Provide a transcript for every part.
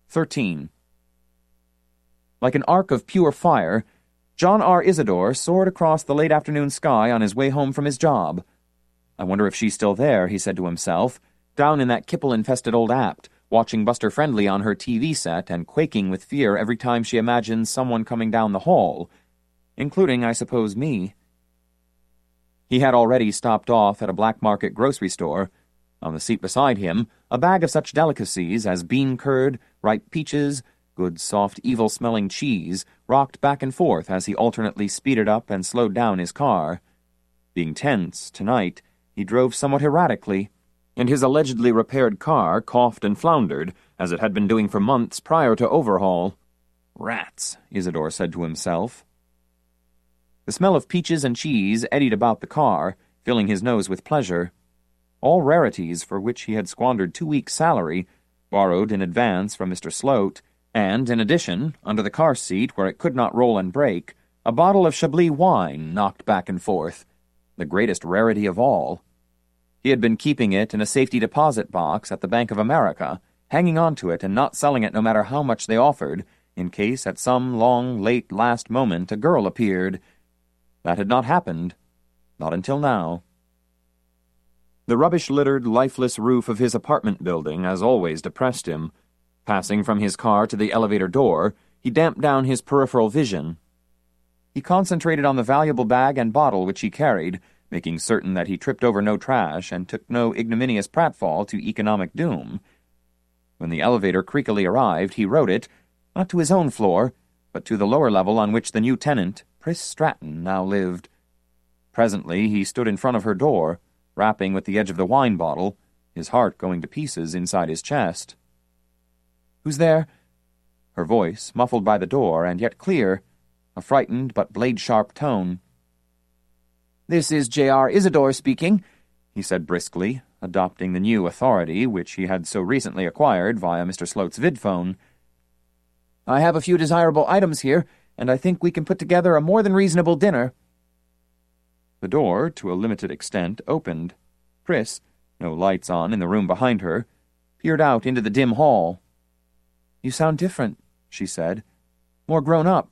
13. Like an arc of pure fire, John R. Isidore soared across the late afternoon sky on his way home from his job. I wonder if she's still there, he said to himself, down in that Kipple-infested old apt, watching Buster Friendly on her TV set and quaking with fear every time she imagines someone coming down the hall, including, I suppose, me. He had already stopped off at a black market grocery store. On the seat beside him, a bag of such delicacies as bean curd, ripe peaches, good soft evil-smelling cheese rocked back and forth as he alternately speeded up and slowed down his car. Being tense, tonight, he drove somewhat erratically, and his allegedly repaired car coughed and floundered, as it had been doing for months prior to overhaul. Rats, Isidore said to himself. The smell of peaches and cheese eddied about the car, filling his nose with pleasure. All rarities for which he had squandered 2 weeks' salary, borrowed in advance from Mr. Sloat, and, in addition, under the car seat where it could not roll and break, a bottle of Chablis wine knocked back and forth, the greatest rarity of all. He had been keeping it in a safety deposit box at the Bank of America, hanging on to it and not selling it no matter how much they offered, in case at some long, late last moment a girl appeared. That had not happened. Not until now. The rubbish-littered, lifeless roof of his apartment building as always depressed him. Passing from his car to the elevator door, he damped down his peripheral vision. He concentrated on the valuable bag and bottle which he carried, making certain that he tripped over no trash and took no ignominious pratfall to economic doom. When the elevator creakily arrived, he rode it, not to his own floor, but to the lower level on which the new tenant, Pris Stratton, now lived. Presently he stood in front of her door, rapping with the edge of the wine bottle, his heart going to pieces inside his chest. "Who's there?" Her voice, muffled by the door, and yet clear, a frightened but blade-sharp tone. "This is J.R. Isidore speaking," he said briskly, adopting the new authority which he had so recently acquired via Mr. Sloat's vidphone. "I have a few desirable items here, and I think we can put together a more than reasonable dinner." The door, to a limited extent, opened. Pris, no lights on in the room behind her, peered out into the dim hall. "You sound different," she said. "More grown up."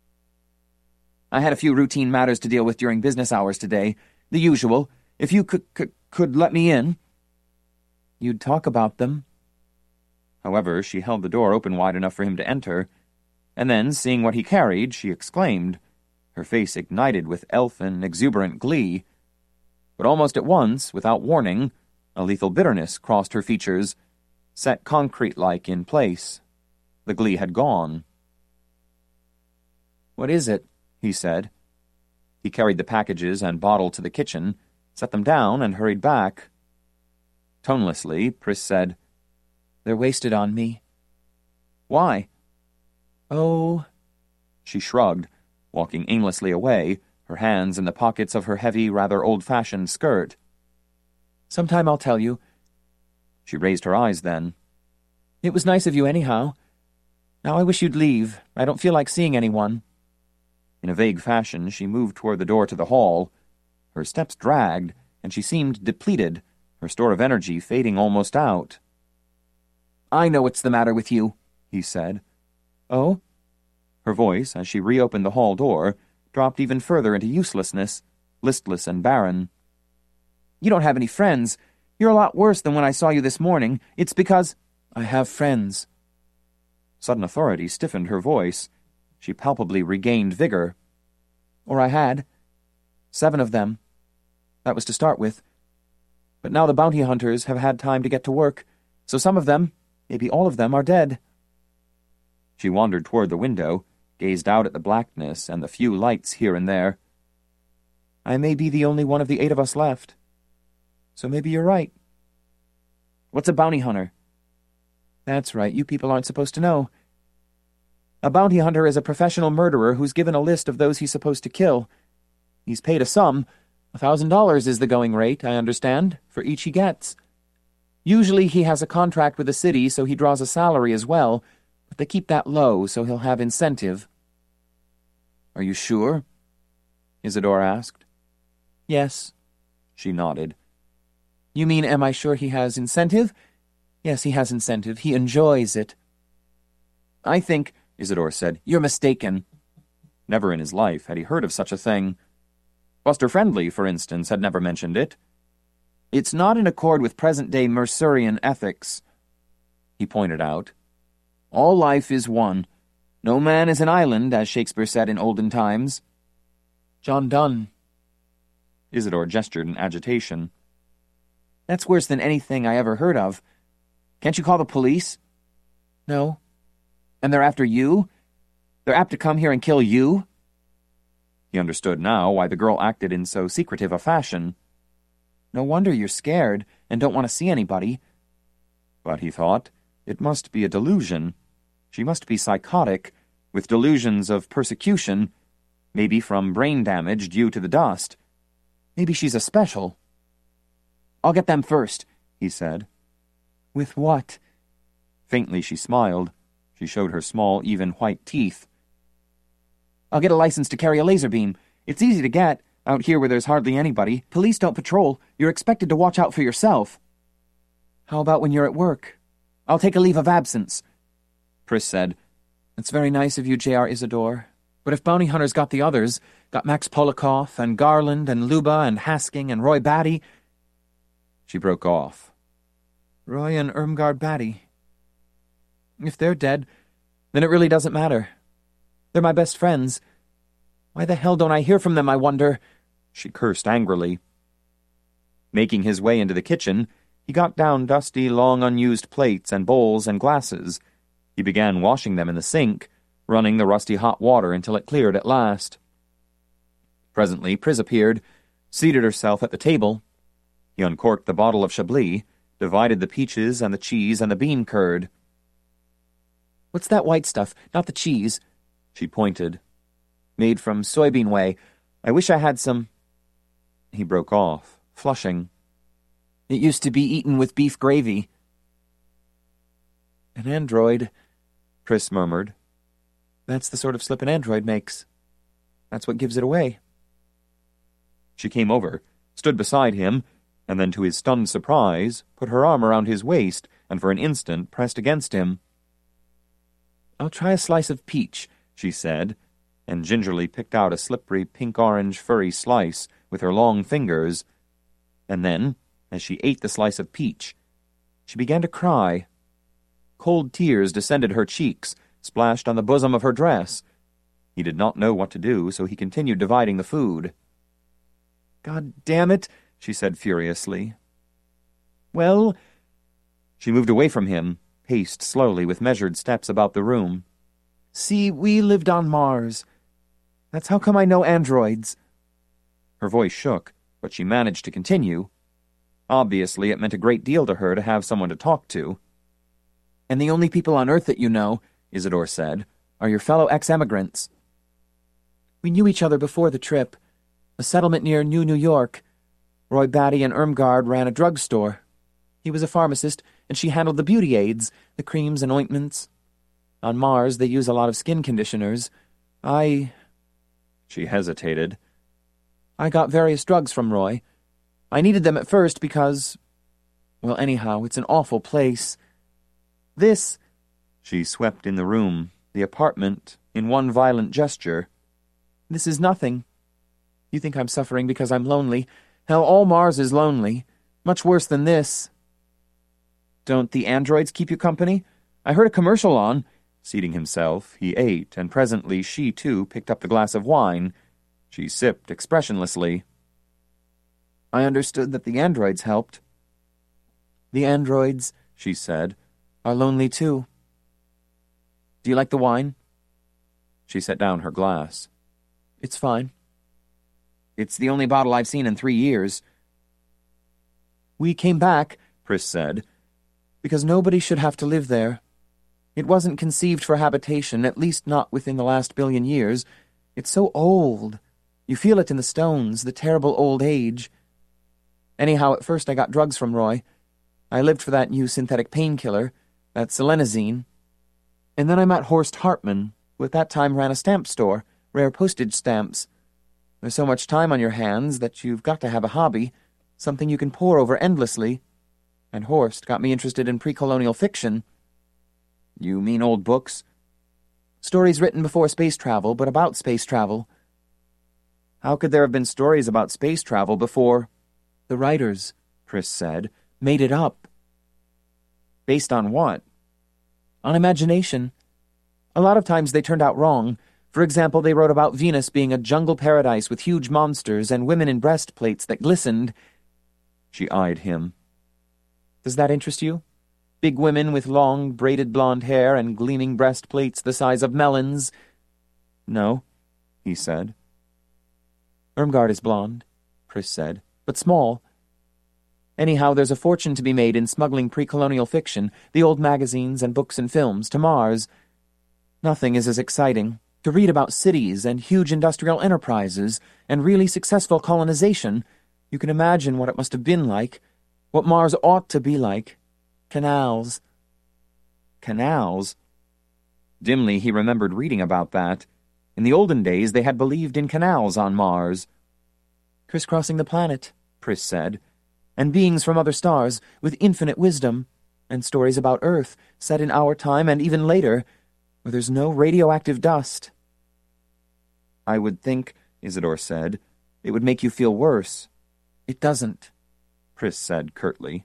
"I had a few routine matters to deal with during business hours today. The usual. If you could let me in." "You'd talk about them." However, she held the door open wide enough for him to enter, and then, seeing what he carried, she exclaimed, her face ignited with elfin, exuberant glee. But almost at once, without warning, a lethal bitterness crossed her features, set concrete-like in place. The glee had gone. "What is it?" he said. He carried the packages and bottle to the kitchen, set them down, and hurried back. Tonelessly, Pris said, "They're wasted on me." "Why?" "Oh—" She shrugged, walking aimlessly away, her hands in the pockets of her heavy, rather old-fashioned skirt. "Sometime I'll tell you." She raised her eyes then. "It was nice of you anyhow. Now I wish you'd leave. I don't feel like seeing anyone." In a vague fashion, she moved toward the door to the hall. Her steps dragged, and she seemed depleted, her store of energy fading almost out. "I know what's the matter with you," he said. "Oh?" Her voice, as she reopened the hall door, dropped even further into uselessness, listless and barren. "You don't have any friends. You're a lot worse than when I saw you this morning. It's because—" "I have friends." Sudden authority stiffened her voice. She palpably regained vigor. "Or I had. 7 of them. That was to start with. But now the bounty hunters have had time to get to work, so some of them, maybe all of them, are dead." She wandered toward the window, gazed out at the blackness and the few lights here and there. "I may be the only one of the 8 of us left. So maybe you're right." "What's a bounty hunter?" "That's right, you people aren't supposed to know. A bounty hunter is a professional murderer who's given a list of those he's supposed to kill. He's paid a sum. $1,000 is the going rate, I understand, for each he gets. Usually he has a contract with the city, so he draws a salary as well, but they keep that low, so he'll have incentive." "Are you sure?" Isidore asked. "Yes." She nodded. "You mean, am I sure he has incentive?" "Yes, he has incentive. He enjoys it." I think, Isidore said, you're mistaken. Never in his life had he heard of such a thing. Buster Friendly, for instance, had never mentioned it. It's not in accord with present-day Mercurian ethics, he pointed out. All life is one. No man is an island, as Shakespeare said in olden times. John Donne. Isidore gestured in agitation. That's worse than anything I ever heard of. Can't you call the police? No. And they're after you? They're apt to come here and kill you? He understood now why the girl acted in so secretive a fashion. No wonder you're scared and don't want to see anybody. But, he thought, it must be a delusion. She must be psychotic, with delusions of persecution, maybe from brain damage due to the dust. Maybe she's a special. I'll get them first, he said. With what? Faintly she smiled. She showed her small, even white teeth. I'll get a license to carry a laser beam. It's easy to get, out here where there's hardly anybody. Police don't patrol. You're expected to watch out for yourself. How about when you're at work? I'll take a leave of absence, Pris said. It's very nice of you, J.R. Isidore. But if bounty hunters got the others, got Max Polikoff and Garland and Luba and Hasking and Roy Batty... She broke off. Roy and Irmgard Batty. If they're dead, then it really doesn't matter. They're my best friends. Why the hell don't I hear from them, I wonder? She cursed angrily. Making his way into the kitchen, he got down dusty, long unused plates and bowls and glasses. He began washing them in the sink, running the rusty hot water until it cleared at last. Presently, Pris appeared, seated herself at the table. He uncorked the bottle of Chablis, divided the peaches and the cheese and the bean curd. What's that white stuff? Not the cheese. She pointed. Made from soybean whey. I wish I had some... He broke off, flushing. It used to be eaten with beef gravy. An android, Pris murmured. That's the sort of slip an android makes. That's what gives it away. She came over, stood beside him, and then to his stunned surprise, put her arm around his waist and for an instant pressed against him. I'll try a slice of peach, she said, and gingerly picked out a slippery pink-orange furry slice with her long fingers. And then, as she ate the slice of peach, she began to cry. Cold tears descended her cheeks, splashed on the bosom of her dress. He did not know what to do, so he continued dividing the food. God damn it, she said furiously. Well... She moved away from him, paced slowly with measured steps about the room. See, we lived on Mars. That's how come I know androids. Her voice shook, but she managed to continue. Obviously, it meant a great deal to her to have someone to talk to. And the only people on Earth that you know, Isidore said, are your fellow ex-emigrants. We knew each other before the trip. A settlement near New York. Roy Batty and Irmgard ran a drugstore. He was a pharmacist, and she handled the beauty aids, the creams and ointments. On Mars, they use a lot of skin conditioners. She hesitated. I got various drugs from Roy. I needed them at first because... Well, anyhow, it's an awful place. This... She swept in the room, the apartment, in one violent gesture. This is nothing. You think I'm suffering because I'm lonely. Hell, all Mars is lonely. Much worse than this. Don't the androids keep you company? I heard a commercial on... Seating himself, he ate, and presently she, too, picked up the glass of wine. She sipped expressionlessly. I understood that the androids helped. The androids, she said, are lonely, too. Do you like the wine? She set down her glass. It's fine. It's the only bottle I've seen in 3 years. We came back, Pris said, because nobody should have to live there. It wasn't conceived for habitation, at least not within the last 1 billion years. It's so old. You feel it in the stones, the terrible old age. Anyhow, at first I got drugs from Roy. I lived for that new synthetic painkiller, that selenazine. And then I met Horst Hartman, who at that time ran a stamp store, rare postage stamps. There's so much time on your hands that you've got to have a hobby, something you can pore over endlessly. And Horst got me interested in pre-colonial fiction. You mean old books? Stories written before space travel, but about space travel. How could there have been stories about space travel before? The writers, Pris said, made it up. Based on what? On imagination. A lot of times they turned out wrong. For example, they wrote about Venus being a jungle paradise with huge monsters and women in breastplates that glistened. She eyed him. Does that interest you? Big women with long, braided blonde hair and gleaming breastplates the size of melons? No, he said. Irmgard is blonde, Pris said, but small. Anyhow, there's a fortune to be made in smuggling pre-colonial fiction, the old magazines and books and films, to Mars. Nothing is as exciting. To read about cities and huge industrial enterprises and really successful colonization, you can imagine what it must have been like, what Mars ought to be like. Canals. Canals? Dimly he remembered reading about that. In the olden days they had believed in canals on Mars. Crisscrossing the planet, Pris said, and beings from other stars with infinite wisdom, and stories about Earth set in our time and even later, where there's no radioactive dust. I would think, Isidore said, it would make you feel worse. It doesn't, Pris said curtly.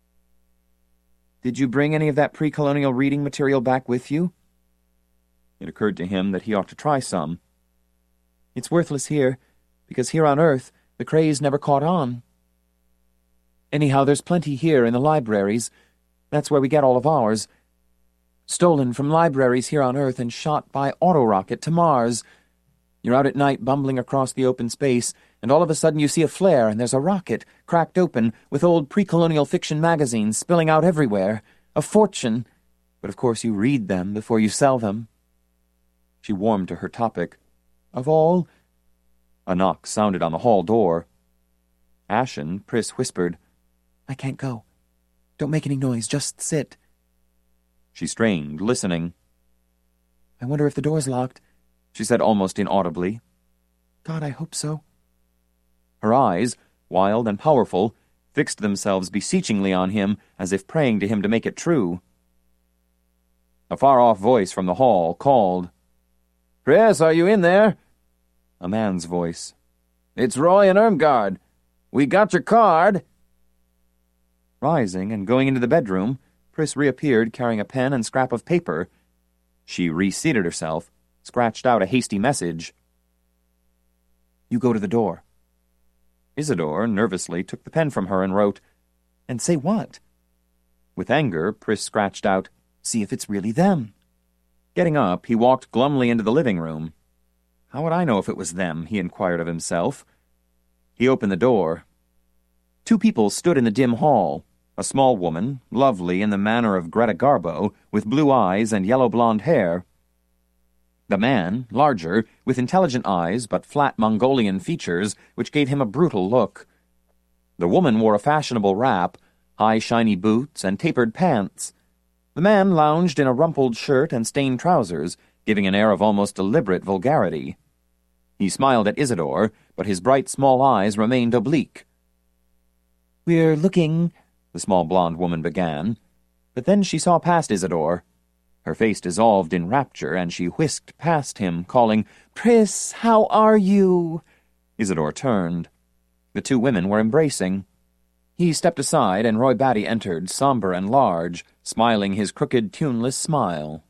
Did you bring any of that pre-colonial reading material back with you? It occurred to him that he ought to try some. It's worthless here, because here on Earth the craze never caught on. Anyhow, there's plenty here in the libraries. That's where we get all of ours. Stolen from libraries here on Earth and shot by autorocket to Mars. You're out at night bumbling across the open space, and all of a sudden you see a flare and there's a rocket, cracked open, with old pre-colonial fiction magazines spilling out everywhere. A fortune. But of course you read them before you sell them. She warmed to her topic. Of all... A knock sounded on the hall door. Ashen, Pris whispered, I can't go. Don't make any noise, just sit. She strained, listening. I wonder if the door's locked, she said almost inaudibly. God, I hope so. Her eyes, wild and powerful, fixed themselves beseechingly on him as if praying to him to make it true. A far-off voice from the hall called, Pris, are you in there? A man's voice. It's Roy and Irmgard. We got your card. Rising and going into the bedroom, Pris reappeared carrying a pen and scrap of paper. She reseated herself, scratched out a hasty message. You go to the door. Isidore nervously took the pen from her and wrote, And say what? With anger, Pris scratched out, See if it's really them. Getting up, he walked glumly into the living room. How would I know if it was them? He inquired of himself. He opened the door. Two people stood in the dim hall. A small woman, lovely in the manner of Greta Garbo, with blue eyes and yellow-blonde hair. The man, larger, with intelligent eyes but flat Mongolian features, which gave him a brutal look. The woman wore a fashionable wrap, high shiny boots, and tapered pants. The man lounged in a rumpled shirt and stained trousers, giving an air of almost deliberate vulgarity. He smiled at Isidore, but his bright small eyes remained oblique. We're looking, the small blonde woman began, but then she saw past Isidore. Her face dissolved in rapture, and she whisked past him, calling, Pris, how are you? Isidore turned. The two women were embracing. He stepped aside, and Roy Batty entered, somber and large, smiling his crooked, tuneless smile.